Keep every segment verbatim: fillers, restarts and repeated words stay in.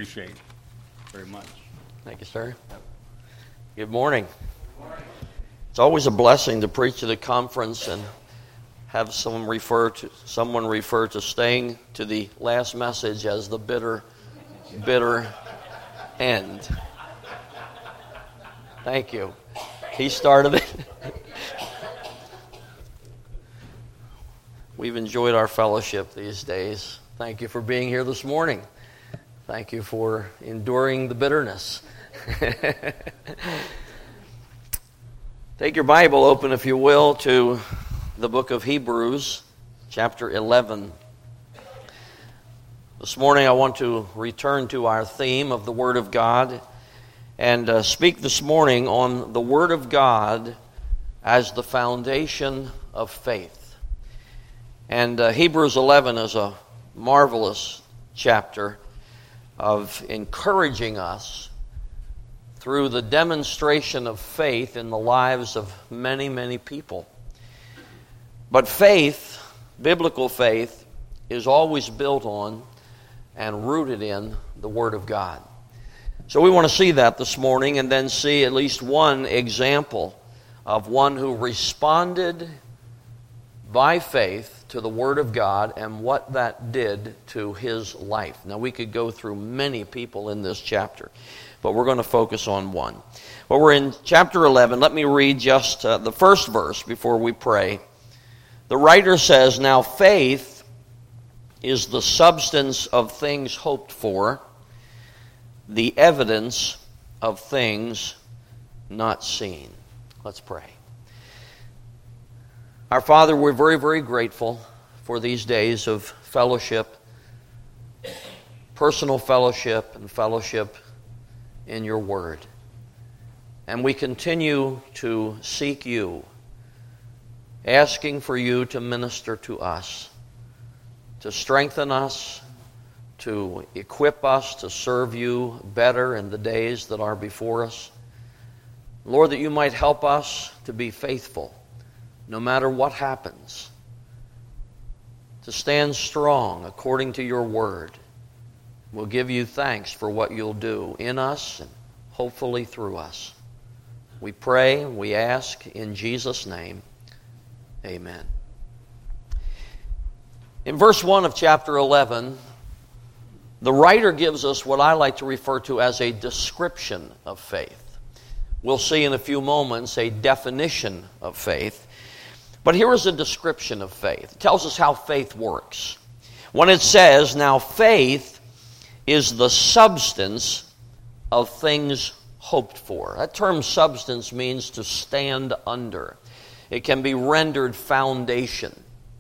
appreciate very much. Thank you, sir. Good morning. Good morning. It's always a blessing to preach at a conference and have someone refer to someone refer to staying to the last message as the bitter, bitter end. Thank you. He started it. We've enjoyed our fellowship these days. Thank you for being here this morning. Thank you for enduring the bitterness. Take your Bible open, if you will, to the book of Hebrews, chapter eleven. This morning I want to return to our theme of the Word of God and uh, speak this morning on the Word of God as the foundation of faith. And uh, Hebrews eleven is a marvelous chapter of encouraging us through the demonstration of faith in the lives of many, many people. But faith, biblical faith, is always built on and rooted in the Word of God. So we want to see that this morning and then see at least one example of one who responded by faith to the Word of God and what that did to his life. Now, we could go through many people in this chapter, but we're going to focus on one. Well, we're in chapter eleven. Let me read just uh, the first verse before we pray. The writer says, "Now faith is the substance of things hoped for, the evidence of things not seen." Let's pray. Our Father, we're very, very grateful for these days of fellowship, personal fellowship and fellowship in your Word. And we continue to seek you, asking for you to minister to us, to strengthen us, to equip us to serve you better in the days that are before us. Lord, that you might help us to be faithful no matter what happens, to stand strong according to your word. We'll give you thanks for what you'll do in us and hopefully through us. We pray and we ask in Jesus' name, amen. In verse one of chapter eleven, the writer gives us what I like to refer to as a description of faith. We'll see in a few moments a definition of faith. But here is a description of faith. It tells us how faith works. When it says, "Now faith is the substance of things hoped for." That term substance means to stand under. It can be rendered foundation.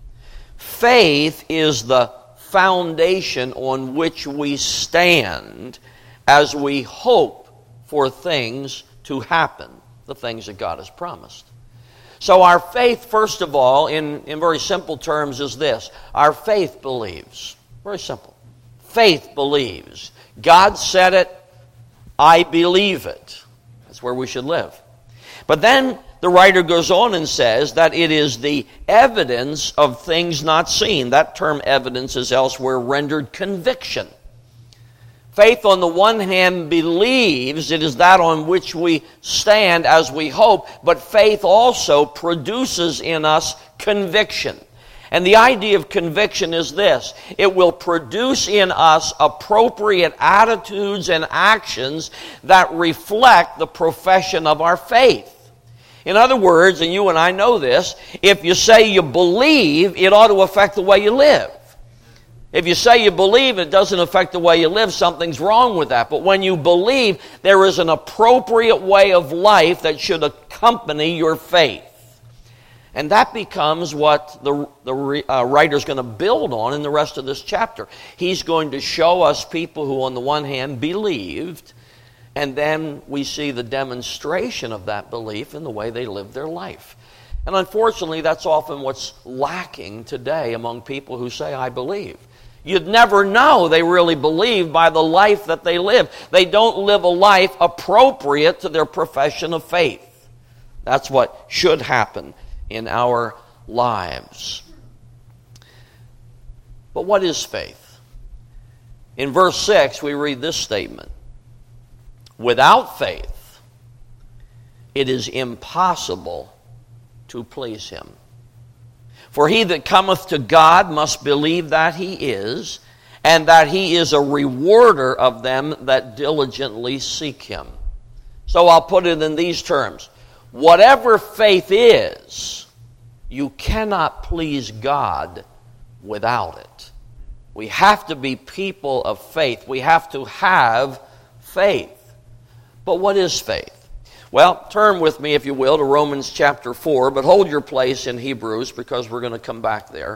Faith is the foundation on which we stand as we hope for things to happen, the things that God has promised. So our faith, first of all, in, in very simple terms, is this. Our faith believes. Very simple. Faith believes. God said it, I believe it. That's where we should live. But then the writer goes on and says that it is the evidence of things not seen. That term evidence is elsewhere rendered conviction. Faith, on the one hand, believes. It is that on which we stand as we hope. But faith also produces in us conviction. And the idea of conviction is this. It will produce in us appropriate attitudes and actions that reflect the profession of our faith. In other words, and you and I know this, if you say you believe, it ought to affect the way you live. If you say you believe, it doesn't affect the way you live, something's wrong with that. But when you believe, there is an appropriate way of life that should accompany your faith. And that becomes what the, the uh, writer's going to build on in the rest of this chapter. He's going to show us people who, on the one hand, believed, and then we see the demonstration of that belief in the way they live their life. And unfortunately, that's often what's lacking today among people who say, I believe. You'd never know they really believe by the life that they live. They don't live a life appropriate to their profession of faith. That's what should happen in our lives. But what is faith? In verse six, we read this statement: without faith, it is impossible to please him. For he that cometh to God must believe that he is, and that he is a rewarder of them that diligently seek him. So I'll put it in these terms. Whatever faith is, you cannot please God without it. We have to be people of faith. We have to have faith. But what is faith? Well, turn with me, if you will, to Romans chapter four, but hold your place in Hebrews because we're going to come back there.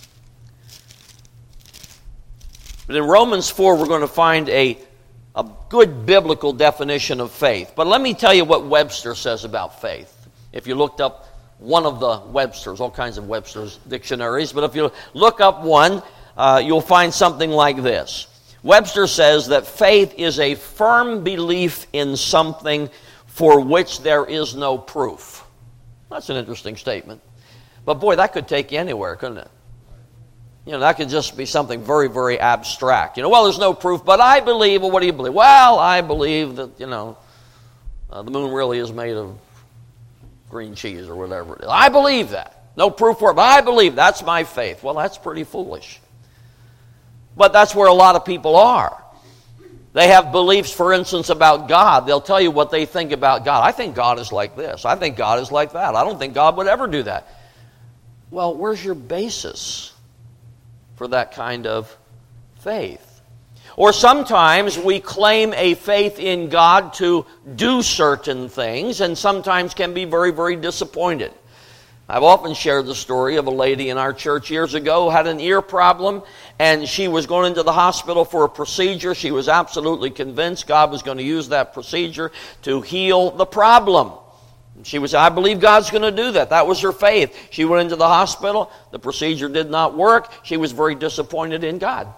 But in Romans four, we're going to find a, a good biblical definition of faith. But let me tell you what Webster says about faith. If you looked up one of the Webster's, all kinds of Webster's dictionaries, but if you look up one, uh, you'll find something like this. Webster says that faith is a firm belief in something for which there is no proof. That's an interesting statement. But boy, that could take you anywhere, couldn't it? You know, that could just be something very, very abstract. You know, well, there's no proof, but I believe. Well, what do you believe? Well, I believe that, you know, uh, the moon really is made of green cheese or whatever it is. I believe that. No proof for it, but I believe. That's my faith. Well, that's pretty foolish. But that's where a lot of people are. They have beliefs, for instance, about God. They'll tell you what they think about God. I think God is like this. I think God is like that. I don't think God would ever do that. Well, where's your basis for that kind of faith? Or sometimes we claim a faith in God to do certain things, and sometimes can be very, very disappointed. I've often shared the story of a lady in our church years ago who had an ear problem, and she was going into the hospital for a procedure. She was absolutely convinced God was going to use that procedure to heal the problem. She was, I believe God's going to do that. That was her faith. She went into the hospital. The procedure did not work. She was very disappointed in God.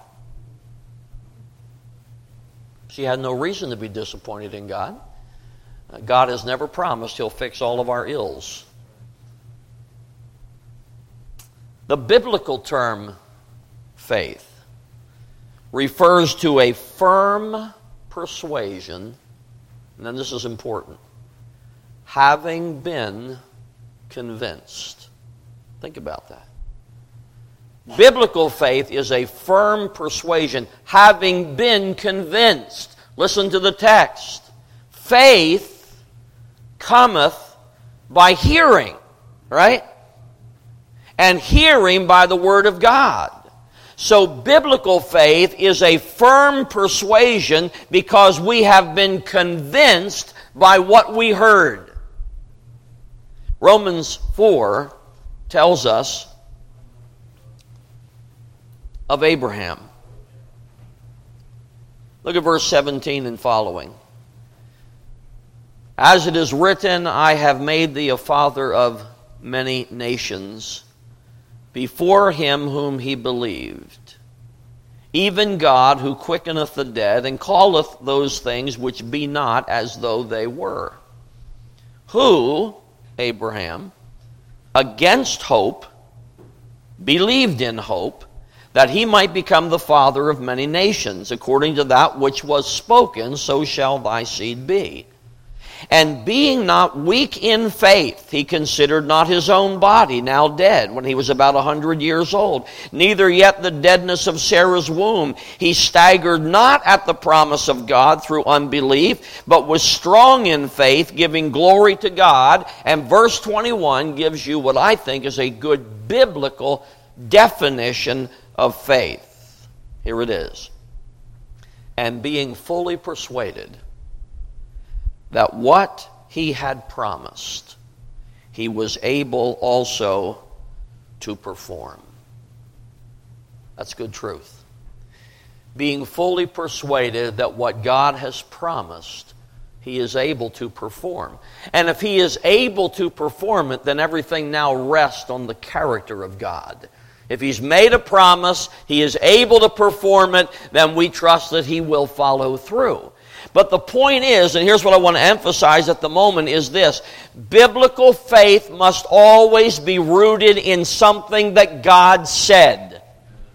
She had no reason to be disappointed in God. God has never promised He'll fix all of our ills. The biblical term faith refers to a firm persuasion, and then this is important, having been convinced. Think about that. Biblical faith is a firm persuasion, having been convinced. Listen to the text. Faith cometh by hearing, right? And hearing by the Word of God. So biblical faith is a firm persuasion because we have been convinced by what we heard. Romans four tells us of Abraham. Look at verse seventeen and following. As it is written, I have made thee a father of many nations, before him whom he believed, even God who quickeneth the dead, and calleth those things which be not as though they were. Who, Abraham, against hope, believed in hope, that he might become the father of many nations, according to that which was spoken, so shall thy seed be. And being not weak in faith, he considered not his own body now dead, when he was about a hundred years old, neither yet the deadness of Sarah's womb. He staggered not at the promise of God through unbelief, but was strong in faith, giving glory to God. And verse twenty-one gives you what I think is a good biblical definition of faith. Here it is. And being fully persuaded that what he had promised, he was able also to perform. That's good truth. Being fully persuaded that what God has promised, he is able to perform. And if he is able to perform it, then everything now rests on the character of God. If he's made a promise, he is able to perform it, then we trust that he will follow through. But the point is, and here's what I want to emphasize at the moment, is this. Biblical faith must always be rooted in something that God said.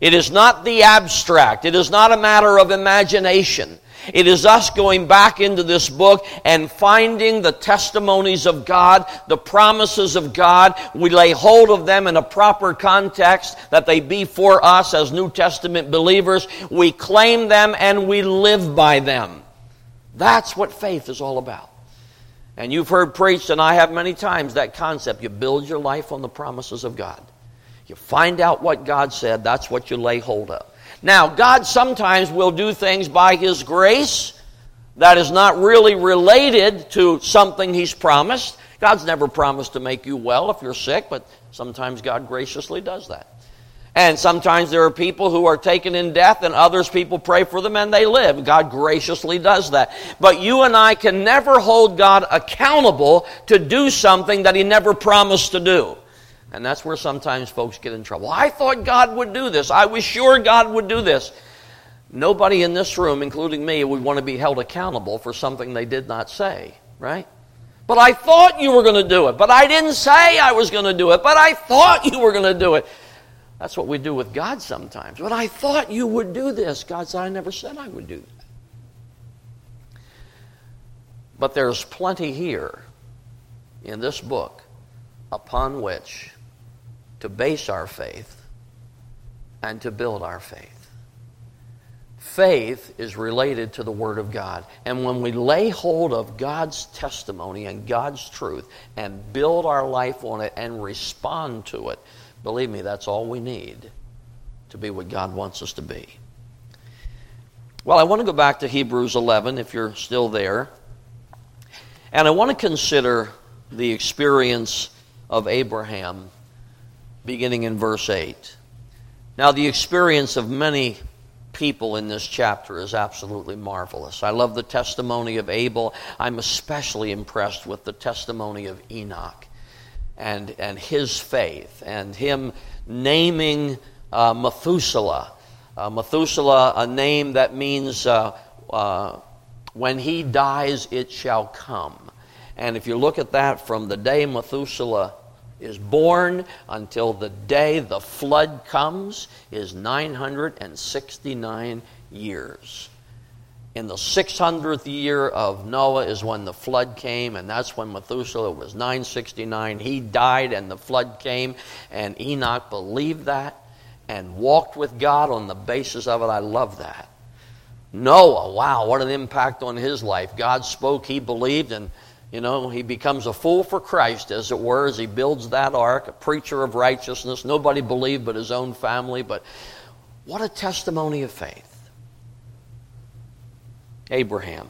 It is not the abstract. It is not a matter of imagination. It is us going back into this book and finding the testimonies of God, the promises of God. We lay hold of them in a proper context that they be for us as New Testament believers. We claim them and we live by them. That's what faith is all about. And you've heard preached, and I have many times, that concept. You build your life on the promises of God. You find out what God said. That's what you lay hold of. Now, God sometimes will do things by His grace that is not really related to something He's promised. God's never promised to make you well if you're sick, but sometimes God graciously does that. And sometimes there are people who are taken in death, and others people pray for them and they live. God graciously does that. But you and I can never hold God accountable to do something that He never promised to do. And that's where sometimes folks get in trouble. I thought God would do this. I was sure God would do this. Nobody in this room, including me, would want to be held accountable for something they did not say, right? But I thought you were going to do it. But I didn't say I was going to do it. But I thought you were going to do it. That's what we do with God sometimes. But I thought you would do this. God said, I never said I would do that. But there's plenty here in this book upon which to base our faith and to build our faith. Faith is related to the Word of God. And when we lay hold of God's testimony and God's truth and build our life on it and respond to it, believe me, that's all we need to be what God wants us to be. Well, I want to go back to Hebrews eleven, if you're still there. And I want to consider the experience of Abraham, beginning in verse eight. Now, the experience of many people in this chapter is absolutely marvelous. I love the testimony of Abel. I'm especially impressed with the testimony of Enoch and, and his faith and him naming uh, Methuselah. Uh, Methuselah, a name that means uh, uh, when he dies, it shall come. And if you look at that from the day Methuselah is born until the day the flood comes is nine hundred sixty-nine years. In the six hundredth year of Noah is when the flood came, and that's when Methuselah was nine sixty-nine. He died and the flood came, and Enoch believed that and walked with God on the basis of it. I love that. Noah, wow, what an impact on his life. God spoke, he believed, and you know, he becomes a fool for Christ, as it were, as he builds that ark, a preacher of righteousness. Nobody believed but his own family. But what a testimony of faith. Abraham.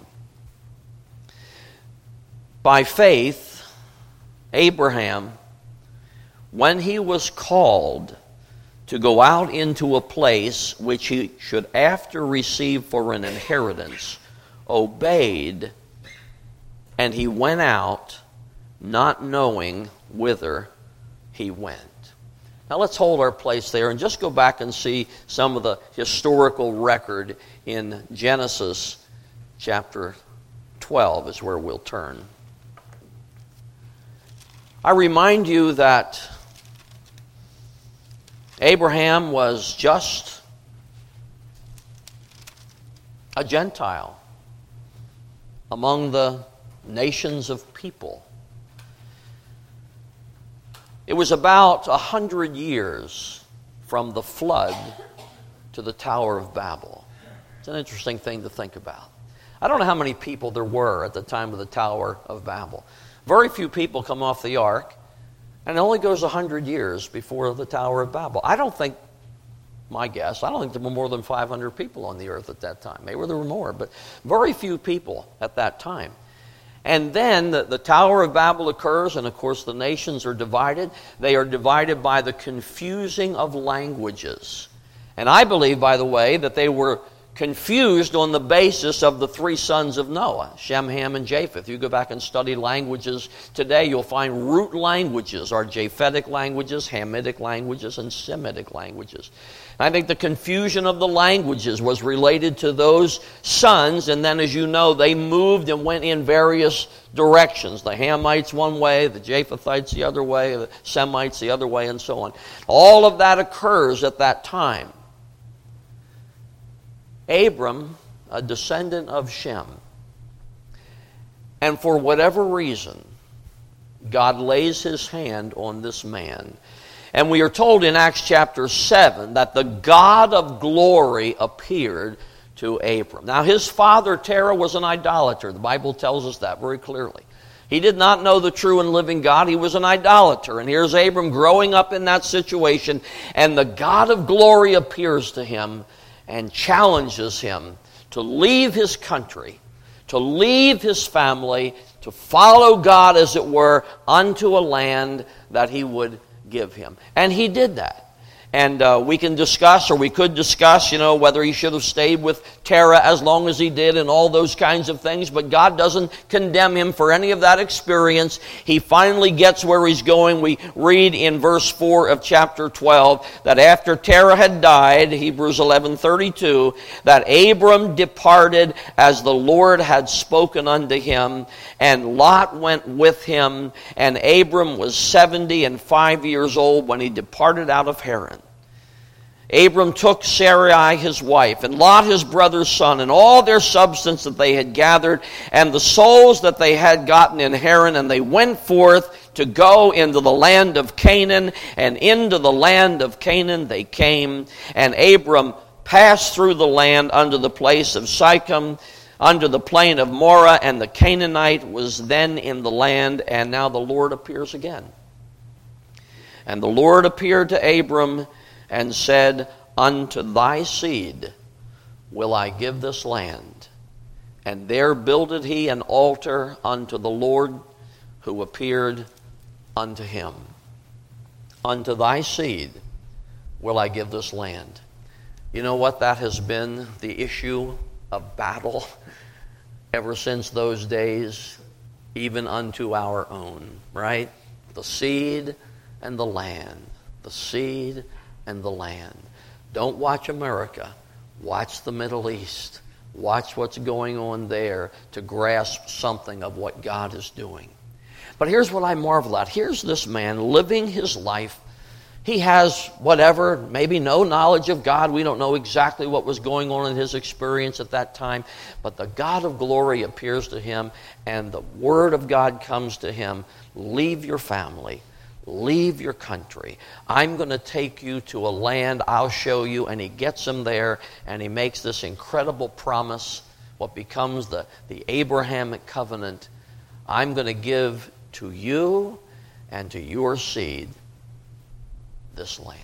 By faith, Abraham, when he was called to go out into a place which he should after receive for an inheritance, obeyed. And he went out, not knowing whither he went. Now let's hold our place there and just go back and see some of the historical record in Genesis chapter twelve is where we'll turn. I remind you that Abraham was just a Gentile among the nations of people. It was about a hundred years from the flood to the Tower of Babel. It's an interesting thing to think about. I don't know how many people there were at the time of the Tower of Babel. Very few people come off the ark, and it only goes a hundred years before the Tower of Babel. I don't think, my guess, I don't think there were more than five hundred people on the earth at that time. Maybe there were more, but very few people at that time. And then the, the Tower of Babel occurs, and of course the nations are divided. They are divided by the confusing of languages. And I believe, by the way, that they were confused on the basis of the three sons of Noah, Shem, Ham, and Japheth. You go back and study languages today, you'll find root languages are Japhetic languages, Hamitic languages, and Semitic languages. I think the confusion of the languages was related to those sons, and then, as you know, they moved and went in various directions. The Hamites one way, the Japhethites the other way, the Semites the other way, and so on. All of that occurs at that time. Abram, a descendant of Shem. And for whatever reason, God lays his hand on this man. And we are told in Acts chapter seven that the God of glory appeared to Abram. Now his father Terah was an idolater. The Bible tells us that very clearly. He did not know the true and living God. He was an idolater. And here's Abram growing up in that situation. And the God of glory appears to him and challenges him to leave his country, to leave his family, to follow God, as it were, unto a land that he would give him. And he did that. And uh, we can discuss, or we could discuss, you know, whether he should have stayed with Terah as long as he did and all those kinds of things. But God doesn't condemn him for any of that experience. He finally gets where he's going. We read in verse four of chapter twelve that after Terah had died, Hebrews eleven thirty-two, that Abram departed as the Lord had spoken unto him, and Lot went with him. And Abram was seventy and five years old when he departed out of Haran. Abram took Sarai his wife, and Lot his brother's son, and all their substance that they had gathered, and the souls that they had gotten in Haran, and they went forth to go into the land of Canaan, and into the land of Canaan they came. And Abram passed through the land unto the place of Sichem, under the plain of Moreh, and the Canaanite was then in the land. And now the Lord appears again. And the Lord appeared to Abram and said, unto thy seed will I give this land. And there builded he an altar unto the Lord who appeared unto him. Unto thy seed will I give this land. You know what? That has been the issue of battle ever since those days, even unto our own, right? The seed and the land. The seed and the land. Don't watch America. Watch the Middle East. Watch what's going on there to grasp something of what God is doing. But here's what I marvel at. Here's this man living his life. He has whatever, maybe no knowledge of God. We don't know exactly what was going on in his experience at that time. But the God of glory appears to him, and the word of God comes to him. Leave your family. Leave your country. I'm going to take you to a land I'll show you. And he gets him there, and he makes this incredible promise, what becomes the, the Abrahamic covenant. I'm going to give to you and to your seed this land.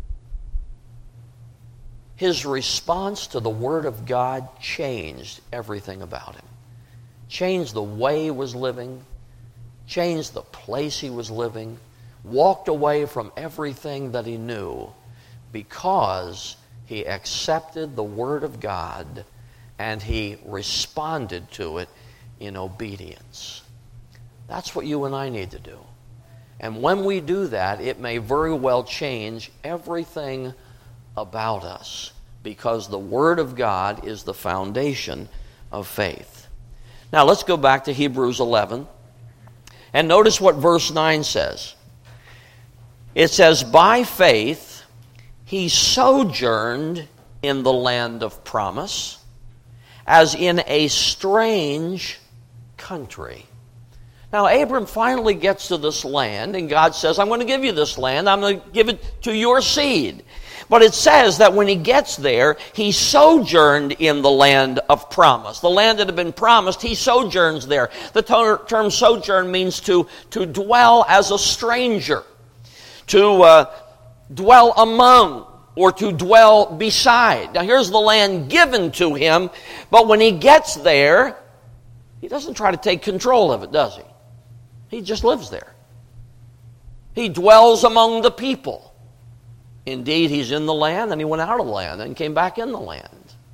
His response to the Word of God changed everything about him. Changed the way he was living. Changed the place he was living. Walked away from everything that he knew because he accepted the Word of God and he responded to it in obedience. That's what you and I need to do. And when we do that, it may very well change everything about us, because the Word of God is the foundation of faith. Now let's go back to Hebrews eleven and notice what verse nine says. It says, by faith he sojourned in the land of promise, as in a strange country. Now, Abram finally gets to this land, and God says, I'm going to give you this land. I'm going to give it to your seed. But it says that when he gets there, he sojourned in the land of promise. The land that had been promised, he sojourns there. The term sojourn means to, to dwell as a stranger, to uh, dwell among, or to dwell beside. Now, here's the land given to him, but when he gets there, he doesn't try to take control of it, does he? He just lives there. He dwells among the people. Indeed, he's in the land, and he went out of the land, and came back in the land.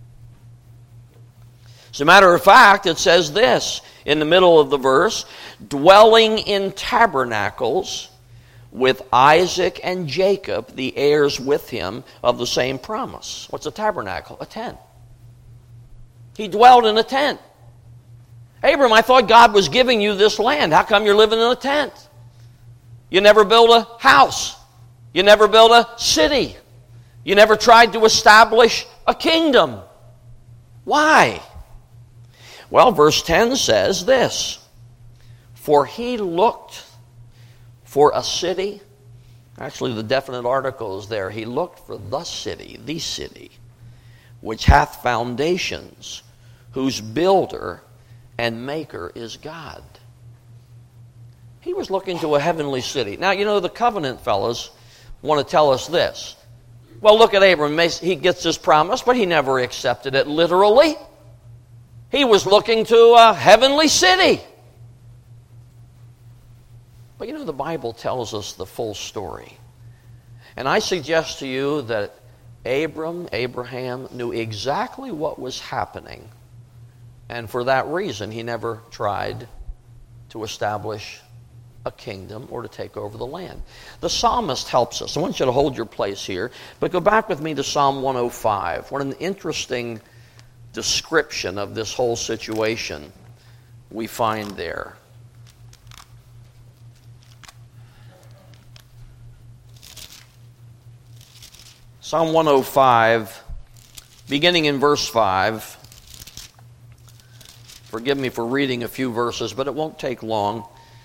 As a matter of fact, it says this in the middle of the verse, dwelling in tabernacles with Isaac and Jacob, the heirs with him of the same promise. What's a tabernacle? A tent. He dwelled in a tent. Abram, I thought God was giving you this land. How come you're living in a tent? You never built a house. You never built a city. You never tried to establish a kingdom. Why? Well, verse ten says this, for he looked for a city. Actually, the definite article is there. He looked for the city, the city, which hath foundations, whose builder and maker is God. He was looking to a heavenly city. Now, you know, the covenant fellows want to tell us this. Well, look at Abram. He gets this promise, but he never accepted it literally. He was looking to a heavenly city. But you know, the Bible tells us the full story. And I suggest to you that Abram, Abraham, knew exactly what was happening. And for that reason, he never tried to establish a kingdom or to take over the land. The psalmist helps us. I want you to hold your place here, but go back with me to Psalm one oh five. What an interesting description of this whole situation we find there. Psalm one oh five, beginning in verse five. Forgive me for reading a few verses, but it won't take long.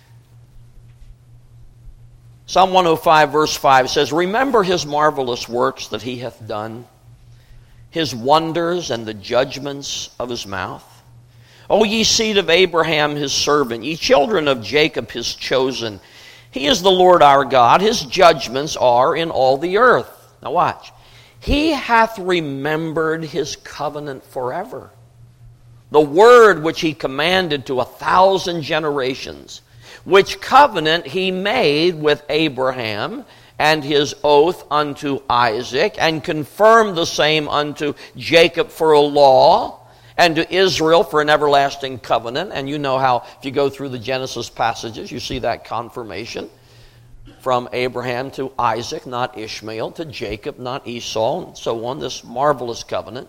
Psalm one oh five, verse five says, remember his marvelous works that he hath done, his wonders and the judgments of his mouth. O ye seed of Abraham his servant, ye children of Jacob his chosen. He is the Lord our God, his judgments are in all the earth. Now watch. He hath remembered his covenant forever, the word which he commanded to a thousand generations, which covenant he made with Abraham, and his oath unto Isaac, and confirmed the same unto Jacob for a law, and to Israel for an everlasting covenant. And you know how, if you go through the Genesis passages, you see that confirmation. From Abraham to Isaac, not Ishmael, to Jacob, not Esau, and so on, this marvelous covenant.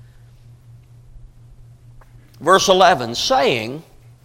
Verse eleven, saying,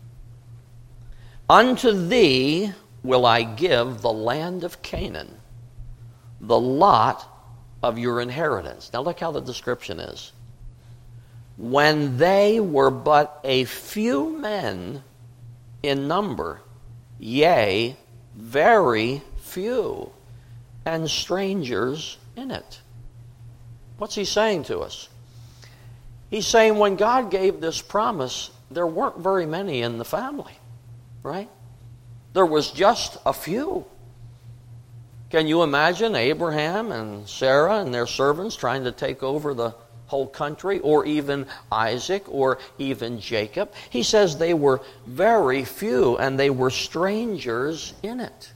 unto thee will I give the land of Canaan, the lot of your inheritance. Now look how the description is. When they were but a few men in number, yea, very few, and strangers in it. What's he saying to us? He's saying when God gave this promise, there weren't very many in the family, right? There was just a few. Can you imagine Abraham and Sarah and their servants trying to take over the whole country, or even Isaac, or even Jacob? He says they were very few, and they were strangers in it.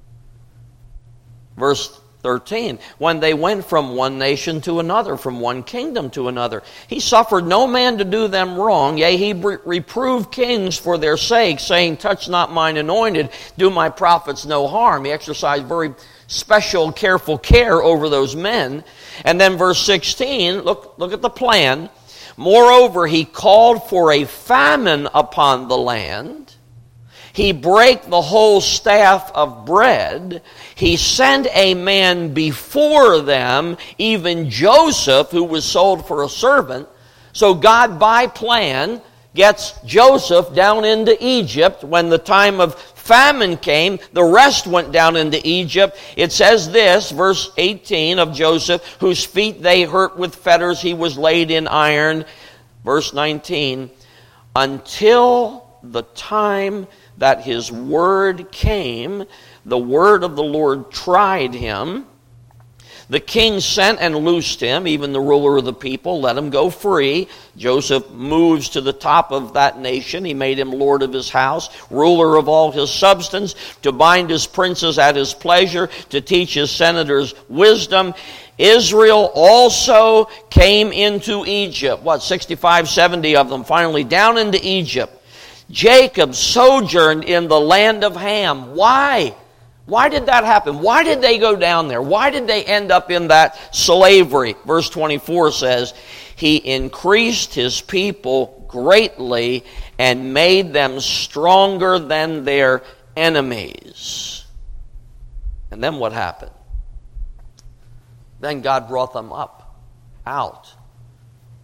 Verse thirteen, when they went from one nation to another, from one kingdom to another, he suffered no man to do them wrong, yea, he re- reproved kings for their sake, saying, touch not mine anointed, do my prophets no harm. He exercised very special, careful care over those men. And then verse sixteen, look, look at the plan. Moreover, he called for a famine upon the land. He brake the whole staff of bread. He sent a man before them, even Joseph, who was sold for a servant. So God, by plan, gets Joseph down into Egypt. When the time of famine came, the rest went down into Egypt. It says this, verse eighteen of Joseph, whose feet they hurt with fetters, he was laid in iron. Verse nineteen, until the time that his word came, the word of the Lord tried him. The king sent and loosed him, even the ruler of the people, let him go free. Joseph moves to the top of that nation. He made him lord of his house, ruler of all his substance, to bind his princes at his pleasure, to teach his senators wisdom. Israel also came into Egypt. What, sixty-five, seventy of them finally down into Egypt. Jacob sojourned in the land of Ham. Why? Why did that happen? Why did they go down there? Why did they end up in that slavery? Verse twenty-four says, he increased his people greatly and made them stronger than their enemies. And then what happened? Then God brought them up, out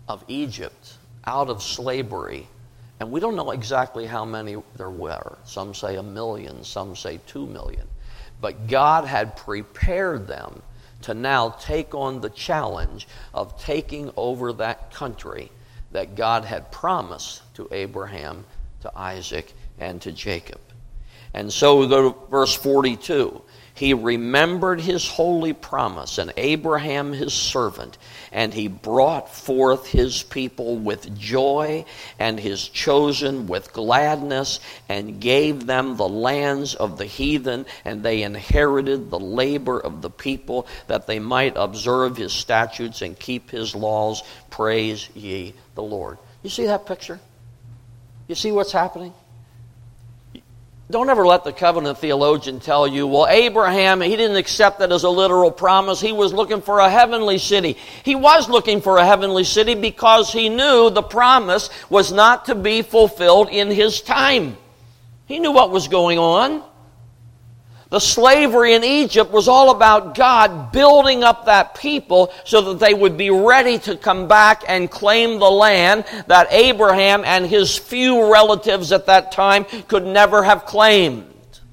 of Egypt, out of slavery. And we don't know exactly how many there were. Some say a million, some say two million. But God had prepared them to now take on the challenge of taking over that country that God had promised to Abraham, to Isaac, and to Jacob. And so we go to verse forty-two. He remembered his holy promise and Abraham his servant, and he brought forth his people with joy and his chosen with gladness, and gave them the lands of the heathen, and they inherited the labor of the people, that they might observe his statutes and keep his laws. Praise ye the Lord. You see that picture? You see what's happening? Don't ever let the covenant theologian tell you, well, Abraham, he didn't accept that as a literal promise. He was looking for a heavenly city. He was looking for a heavenly city because he knew the promise was not to be fulfilled in his time. He knew what was going on. The slavery in Egypt was all about God building up that people so that they would be ready to come back and claim the land that Abraham and his few relatives at that time could never have claimed.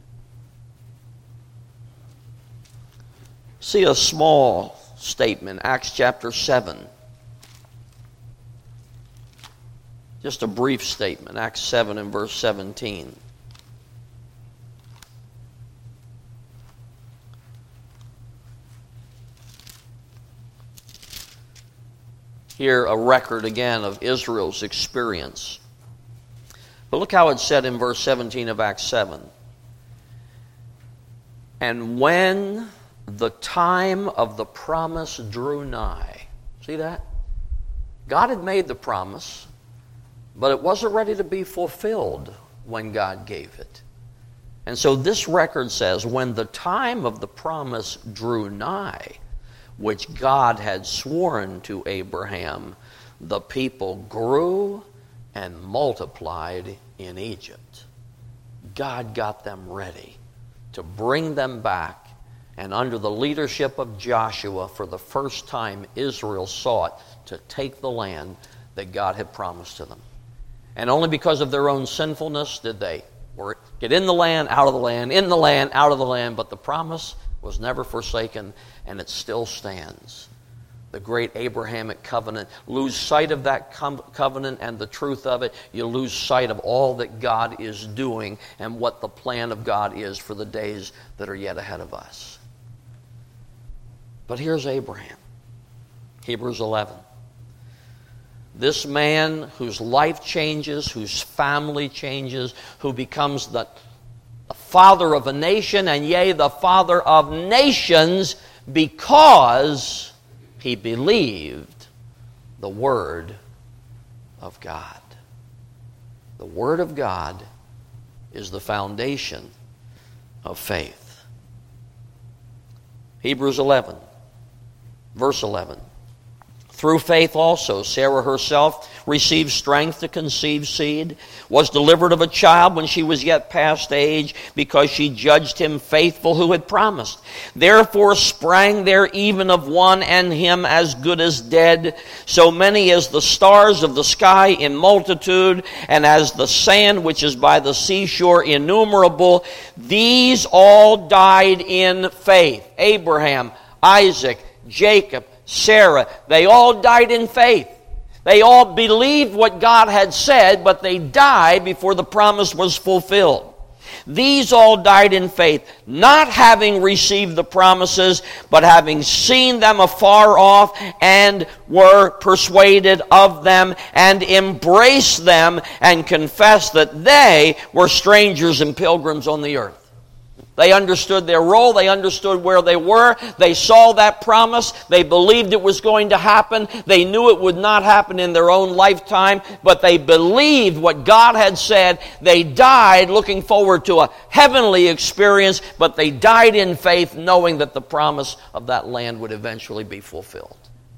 See a small statement, Acts chapter seven. Just a brief statement, Acts seven and verse seventeen. Here, a record again of Israel's experience. But look how it's said in verse seventeen of Acts seven. And when the time of the promise drew nigh. See that? God had made the promise, but it wasn't ready to be fulfilled when God gave it. And so this record says, when the time of the promise drew nigh, which God had sworn to Abraham, the people grew and multiplied in Egypt. God got them ready to bring them back, and under the leadership of Joshua, for the first time, Israel sought to take the land that God had promised to them. And only because of their own sinfulness did they get in the land, out of the land, in the land, out of the land, but the promise was never forsaken, and it still stands. The great Abrahamic covenant. Lose sight of that com- covenant and the truth of it, you lose sight of all that God is doing and what the plan of God is for the days that are yet ahead of us. But here's Abraham. Hebrews eleven. This man whose life changes, whose family changes, who becomes the the father of a nation, and yea, the father of nations, because he believed the word of God. The word of God is the foundation of faith. Hebrews eleven, verse eleven. Through faith also, Sarah herself received strength to conceive seed, was delivered of a child when she was yet past age, because she judged him faithful who had promised. Therefore sprang there even of one, and him as good as dead, so many as the stars of the sky in multitude, and as the sand which is by the seashore innumerable. These all died in faith. Abraham, Isaac, Jacob, Sarah, they all died in faith. They all believed what God had said, but they died before the promise was fulfilled. These all died in faith, not having received the promises, but having seen them afar off, and were persuaded of them, and embraced them, and confessed that they were strangers and pilgrims on the earth. They understood their role. They understood where they were. They saw that promise. They believed it was going to happen. They knew it would not happen in their own lifetime, but they believed what God had said. They died looking forward to a heavenly experience, but they died in faith, knowing that the promise of that land would eventually be fulfilled.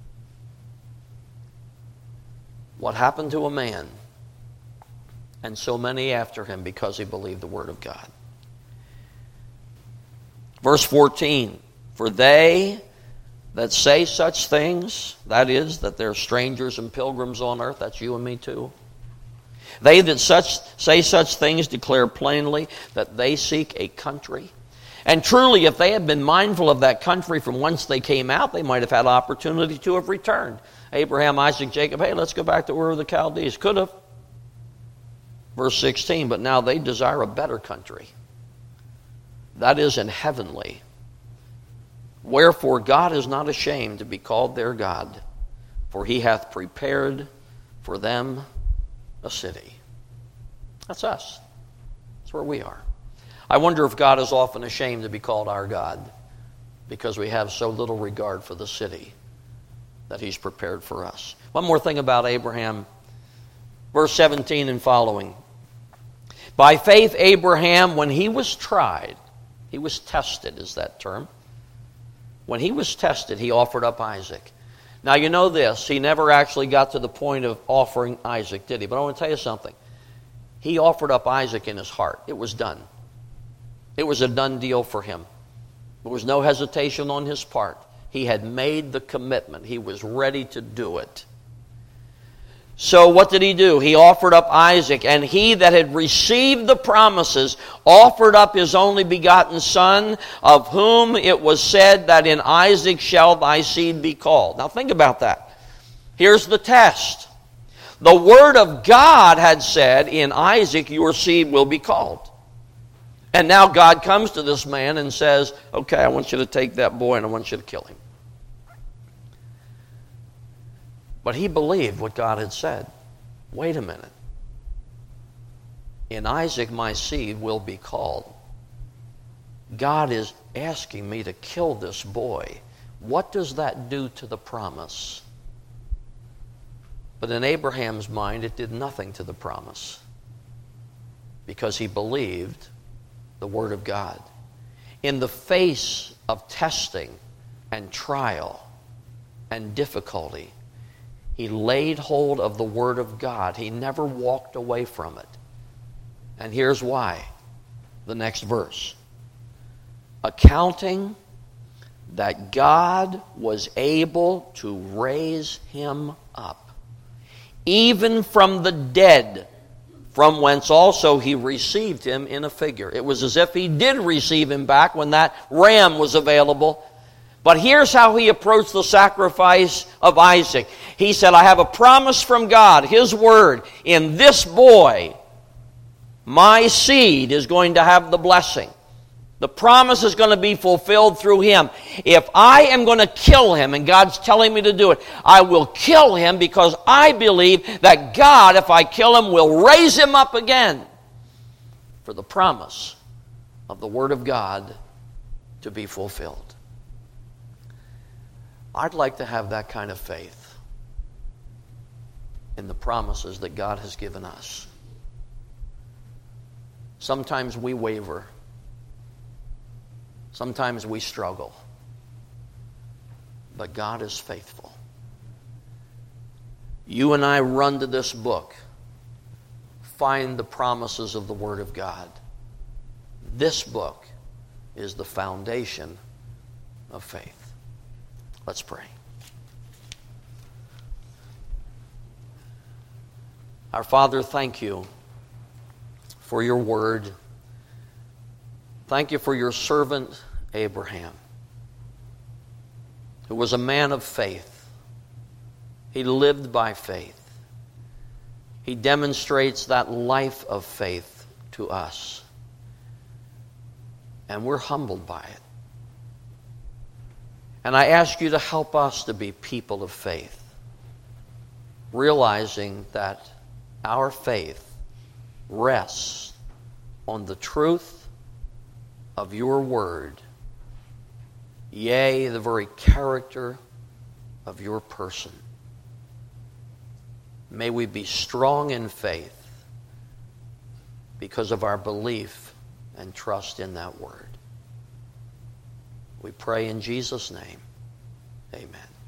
What happened to a man, and so many after him, because he believed the word of God? Verse fourteen, for they that say such things, that is, that they're strangers and pilgrims on earth, that's you and me too. They that such say such things declare plainly that they seek a country. And truly, if they had been mindful of that country from whence they came out, they might have had opportunity to have returned. Abraham, Isaac, Jacob, hey, let's go back to Ur of the Chaldees. Could have. Verse sixteen, but now they desire a better country. That is in heavenly. Wherefore God is not ashamed to be called their God, for he hath prepared for them a city. That's us. That's where we are. I wonder if God is often ashamed to be called our God because we have so little regard for the city that he's prepared for us. One more thing about Abraham. Verse seventeen and following. By faith Abraham, when he was tried, he was tested is that term. When he was tested, he offered up Isaac. Now you know this, he never actually got to the point of offering Isaac, did he? But I want to tell you something. He offered up Isaac in his heart. It was done. It was a done deal for him. There was no hesitation on his part. He had made the commitment. He was ready to do it. So what did he do? He offered up Isaac, and he that had received the promises offered up his only begotten son, of whom it was said that in Isaac shall thy seed be called. Now think about that. Here's the test. The word of God had said, in Isaac your seed will be called. And now God comes to this man and says, okay, I want you to take that boy and I want you to kill him. But he believed what God had said. Wait a minute. In Isaac my seed will be called. God is asking me to kill this boy. What does that do to the promise? But in Abraham's mind, it did nothing to the promise because he believed the Word of God. In the face of testing and trial and difficulty, he laid hold of the Word of God. He never walked away from it. And here's why. The next verse. Accounting that God was able to raise him up, even from the dead, from whence also he received him in a figure. It was as if he did receive him back when that ram was available. But here's how he approached the sacrifice of Isaac. He said, I have a promise from God, his word. In this boy, my seed is going to have the blessing. The promise is going to be fulfilled through him. If I am going to kill him, and God's telling me to do it, I will kill him because I believe that God, if I kill him, will raise him up again for the promise of the Word of God to be fulfilled. I'd like to have that kind of faith in the promises that God has given us. Sometimes we waver. Sometimes we struggle. But God is faithful. You and I run to this book, find the promises of the Word of God. This book is the foundation of faith. Let's pray. Our Father, thank you for your word. Thank you for your servant Abraham, who was a man of faith. He lived by faith. He demonstrates that life of faith to us. And we're humbled by it. And I ask you to help us to be people of faith, realizing that our faith rests on the truth of your word, yea, the very character of your person. May we be strong in faith because of our belief and trust in that word. We pray in Jesus' name. Amen.